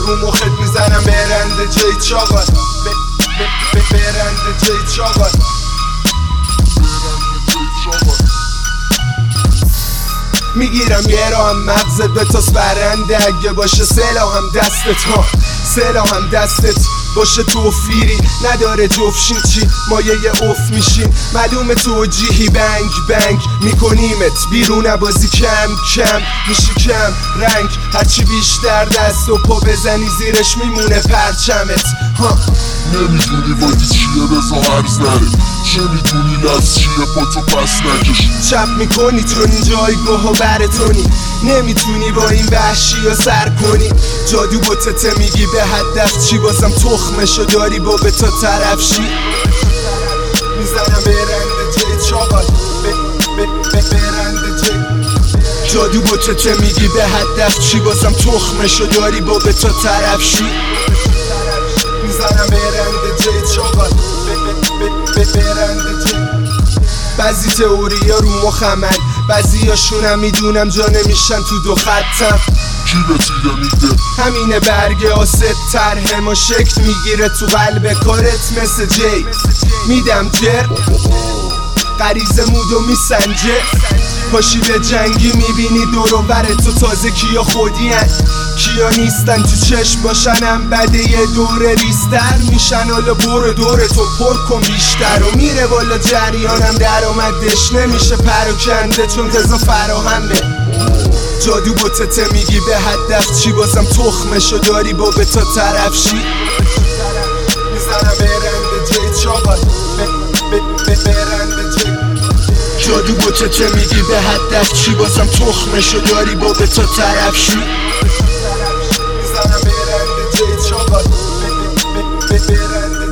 رو مخت میزنم برنده جای چاقال برنده جای چاقال میگیرم یه راه هم مغزت به تاس برنده اگه باشه سلاحم دستت ها سلاحم دستت باشه توفیری نداره جفشین چی مایه اوف میشیم معلوم توجیهی بنگ بنگ میکنیمت بیرون بازی کم کم میشی کم رنگ هرچی بیشتر دست و پا بزنی زیرش میمونه پرچمت ها نمیدونی وادی چیه بزا عرض نره چه میدونی لفظ چیه با تو پس نکشی چپ میکنی تو این جایگاه و برتونی نمیتونی با این وحشی یا سر کنی جادو بوتته میگی به هدف چی بازم تخمشو داری با به تا طرف شی میزنم برنده جای چاقال برنده جای جادو بوتته میگی به هدف چی بازم تخمشو داری با به تا طرف شی میزنم برنده جای چاقال برنده جای بعضی تئوری ها رو مخمن بعضی هاشونم میدونم جا نمیشن تو دو خطم کی به تیره میده همینه برگ آست طرح ما شکل میگیره تو قلب کارت مثل جی میدم جر غریزه مودو میسنجه پاشی به جنگی میبینی دور و بر تو تازه کیا خودی هن کیا نیستن تو چشم باشنم بده یه دوره ریستر میشن حالا برو دور تو پر کن بیشتر و میره بالا جریانم درآمدش نمیشه پراکنده چون تزا فراهمه جادو بوتته میگی به هدف چی بازم تخمشو داری با به تا طرف شی میزنم برنده جای چاقال برنده جای جادو بوتته میگی به هدف چی بازم تخمشو داری با به تا طرف شی میزنم برنده جای چاقال برنده